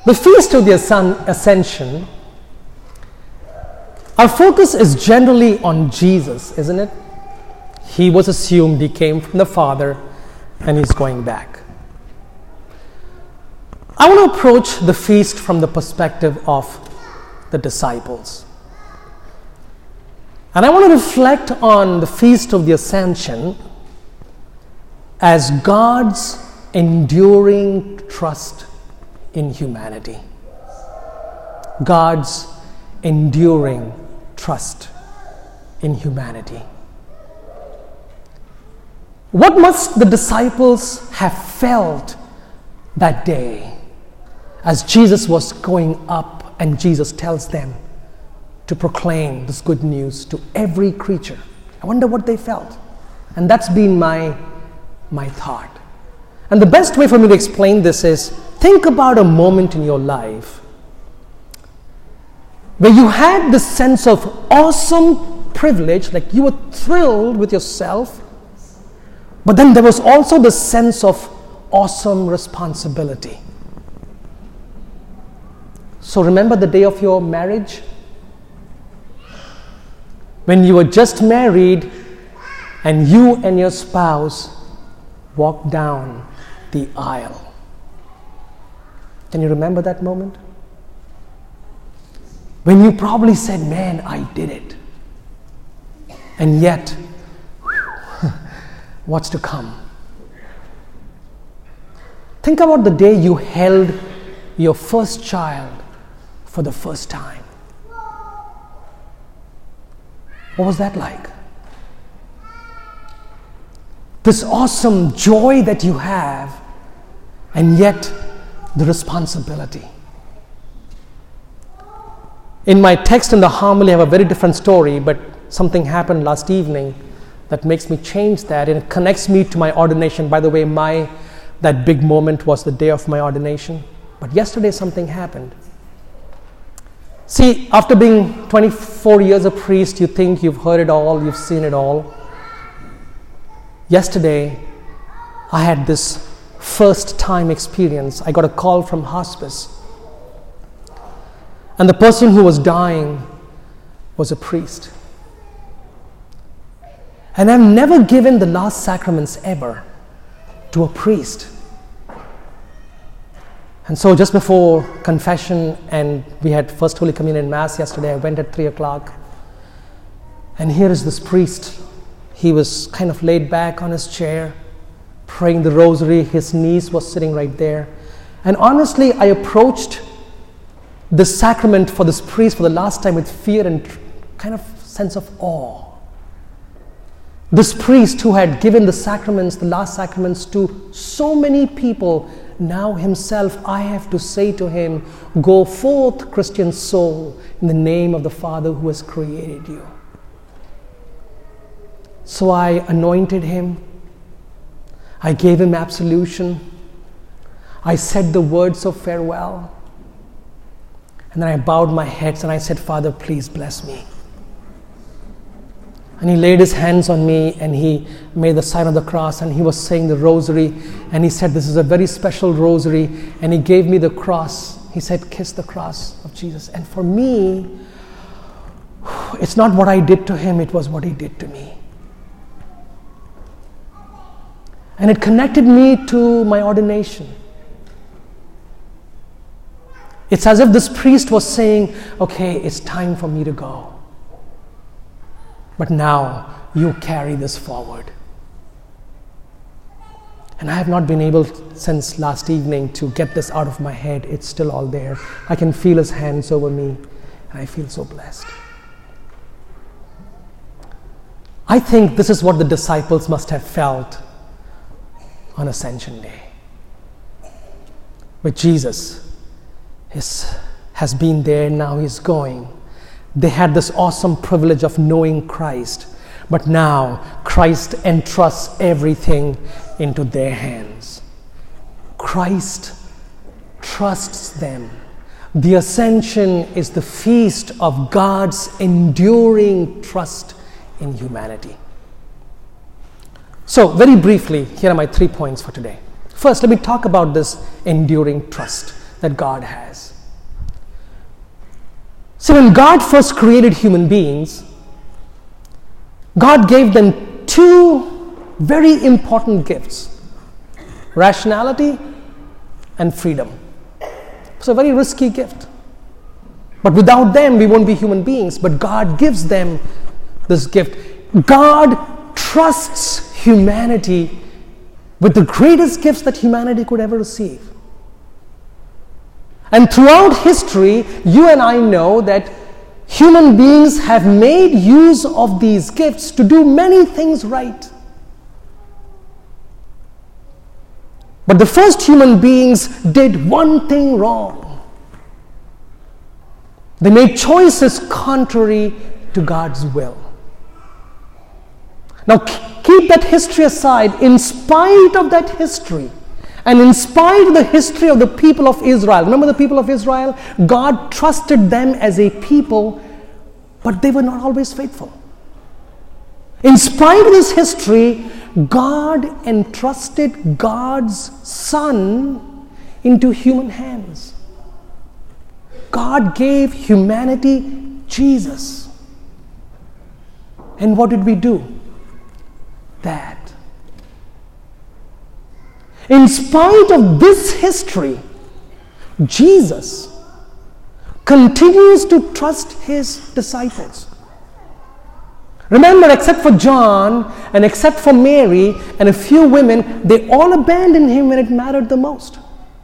The Feast of the Ascension, our focus is generally on Jesus, isn't it? He was assumed, he came from the Father, and he's going back. I want to approach the feast from the perspective of the disciples. And I want to reflect on the Feast of the Ascension as God's enduring trust in humanity. God's enduring trust in humanity. What must the disciples have felt that day as Jesus was going up and Jesus tells them to proclaim this good news to every creature? I wonder what they felt. And that's been my thought. And the best way for me to explain this is, think about a moment in your life where you had this sense of awesome privilege, like you were thrilled with yourself, but then there was also the sense of awesome responsibility. So remember the day of your marriage? When you were just married and you and your spouse walked down the aisle. Can you remember that moment? When you probably said, man, I did it. And yet, what's to come? Think about the day you held your first child for the first time. What was that like? This awesome joy that you have, and yet the responsibility. In my text in the homily, I have a very different story, but something happened last evening that makes me change that, and it connects me to my ordination. By the way, that big moment was the day of my ordination. But yesterday something happened. See, after being 24 years a priest, you think you've heard it all, you've seen it all. Yesterday, I had this first time experience. I got a call from hospice. And the person who was dying was a priest. And I've never given the last sacraments ever to a priest. And so just before confession, and we had First Holy Communion Mass yesterday, I went at 3 o'clock. And here is this priest. He was kind of laid back on his chair, praying the rosary. His niece was sitting right there. And honestly, I approached the sacrament for this priest for the last time with fear and kind of sense of awe. This priest who had given the sacraments, the last sacraments, to so many people, now himself, I have to say to him, go forth, Christian soul, in the name of the Father who has created you. So I anointed him. I gave him absolution. I said the words of farewell. And then I bowed my head and I said, Father, please bless me. And he laid his hands on me and he made the sign of the cross and he was saying the rosary. And he said, this is a very special rosary. And he gave me the cross. He said, kiss the cross of Jesus. And for me, it's not what I did to him, it was what he did to me. And it connected me to my ordination. It's as if this priest was saying, okay, it's time for me to go. But now you carry this forward. And I have not been able since last evening to get this out of my head. It's still all there. I can feel his hands over me and I feel so blessed. I think this is what the disciples must have felt on Ascension Day. But Jesus has been there, now he's going. They had this awesome privilege of knowing Christ, but now Christ entrusts everything into their hands. Christ trusts them. The Ascension is the feast of God's enduring trust in humanity. So, very briefly, here are my 3 points for today. First, let me talk about this enduring trust. that God has. So when God first created human beings, God gave them two very important gifts: rationality and freedom. It's a very risky gift. But without them, we won't be human beings. But God gives them this gift. God trusts humanity with the greatest gifts that humanity could ever receive. And throughout history, you and I know that human beings have made use of these gifts to do many things right. But the first human beings did one thing wrong. They made choices contrary to God's will. Now keep that history aside. In spite of that history, and in spite of the history of the people of Israel, remember the people of Israel? God trusted them as a people, but they were not always faithful. In spite of this history, God entrusted God's Son into human hands. God gave humanity Jesus. And what did we do? That. In spite of this history, Jesus continues to trust his disciples. Remember, except for John and except for Mary and a few women, they all abandoned him when it mattered the most.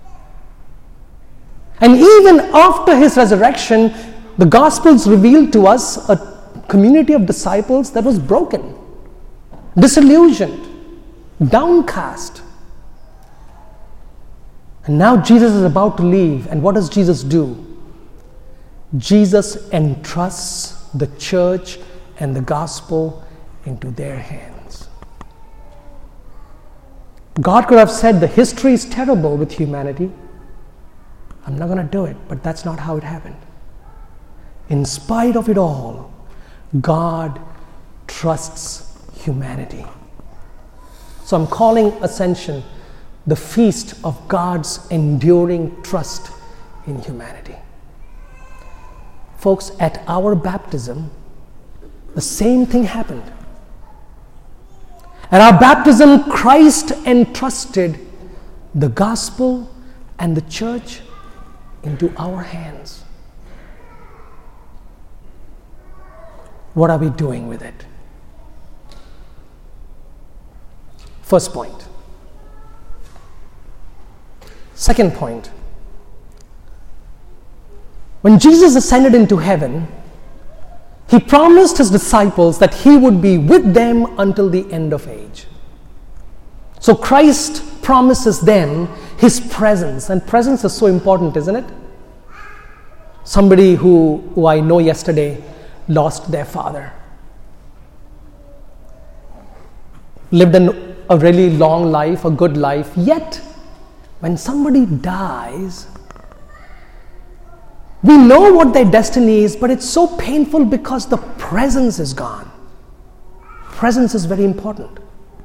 And even after his resurrection, the Gospels revealed to us a community of disciples that was broken, disillusioned, downcast. And now Jesus is about to leave. And what does Jesus do? Jesus entrusts the church and the gospel into their hands. God could have said, the history is terrible with humanity. I'm not going to do it, but that's not how it happened. In spite of it all, God trusts humanity. So I'm calling Ascension the feast of God's enduring trust in humanity. Folks, at our baptism, the same thing happened. At our baptism, Christ entrusted the gospel and the church into our hands. What are we doing with it? First point. Second point. When Jesus ascended into heaven, he promised his disciples that he would be with them until the end of age. So Christ promises them his presence, and presence is so important, isn't it? Somebody who I know yesterday lost their father. Lived a really long life, a good life, yet when somebody dies, we know what their destiny is, but it's so painful because the presence is gone. Presence is very important.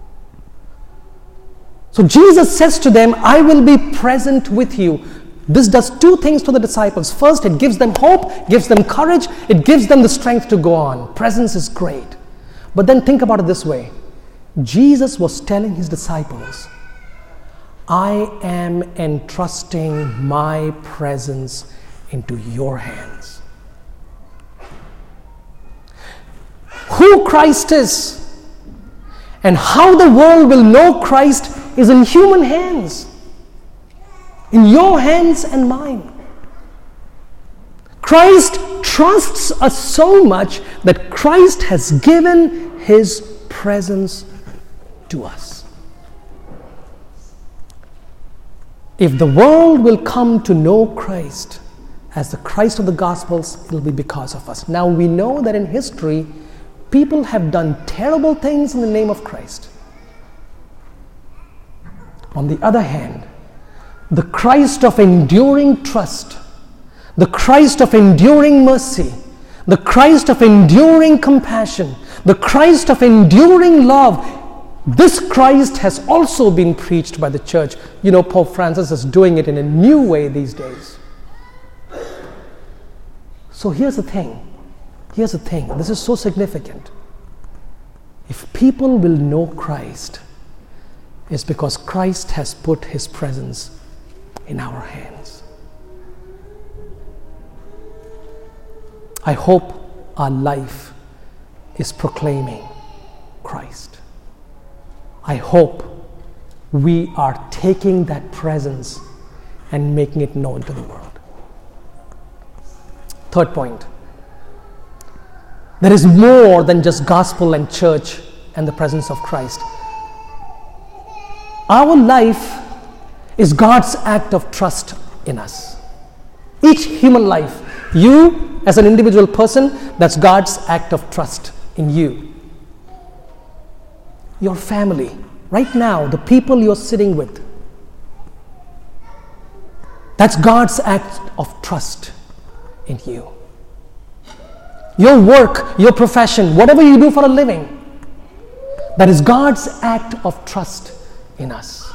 So Jesus says to them, I will be present with you. This does two things to the disciples. First, it gives them hope, gives them courage, it gives them the strength to go on. Presence is great. But then think about it this way. Jesus was telling his disciples, I am entrusting my presence into your hands. Who Christ is and how the world will know Christ is in human hands. In your hands and mine. Christ trusts us so much that Christ has given his presence to us. If the world will come to know Christ as the Christ of the Gospels, it will be because of us. Now we know that in history, people have done terrible things in the name of Christ. On the other hand, the Christ of enduring trust, the Christ of enduring mercy, the Christ of enduring compassion, the Christ of enduring love This Christ has also been preached by the church. You know, Pope Francis is doing it in a new way these days. So here's the thing. This is so significant. If people will know Christ, it's because Christ has put his presence in our hands. I hope our life is proclaiming Christ. I hope we are taking that presence and making it known to the world. Third point. There is more than just gospel and church and the presence of Christ. Our life is God's act of trust in us. Each human life, you as an individual person, that's God's act of trust in you. Your family, right now, the people you're sitting with, that's God's act of trust in you. Your work, your profession, whatever you do for a living, that is God's act of trust in us.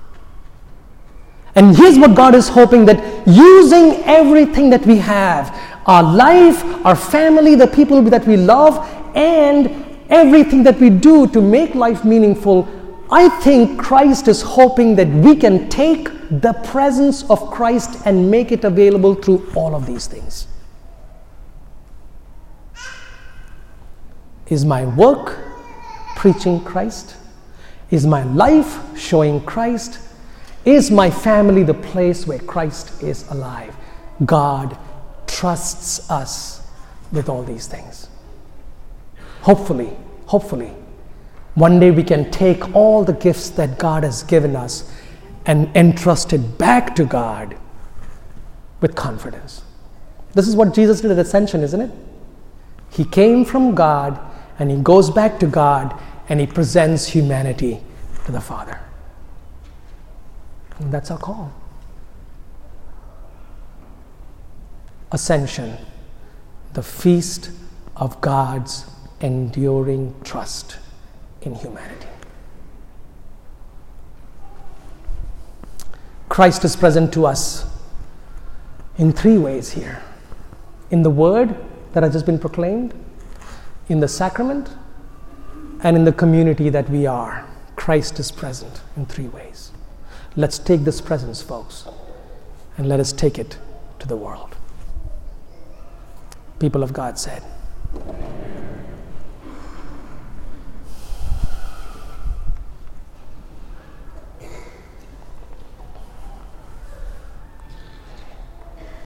And here's what God is hoping, that using everything that we have, our life, our family, the people that we love, and everything that we do to make life meaningful, I think Christ is hoping that we can take the presence of Christ and make it available through all of these things. Is my work preaching Christ? Is my life showing Christ? Is my family the place where Christ is alive? God trusts us with all these things. Hopefully, one day we can take all the gifts that God has given us and entrust it back to God with confidence. This is what Jesus did at Ascension, isn't it? He came from God and he goes back to God and he presents humanity to the Father. And that's our call. Ascension, the feast of God's enduring trust in humanity. Christ is present to us in three ways here. In the word that has just been proclaimed, in the sacrament, and in the community that we are. Christ is present in three ways. Let's take this presence, folks, and let us take it to the world. People of God said,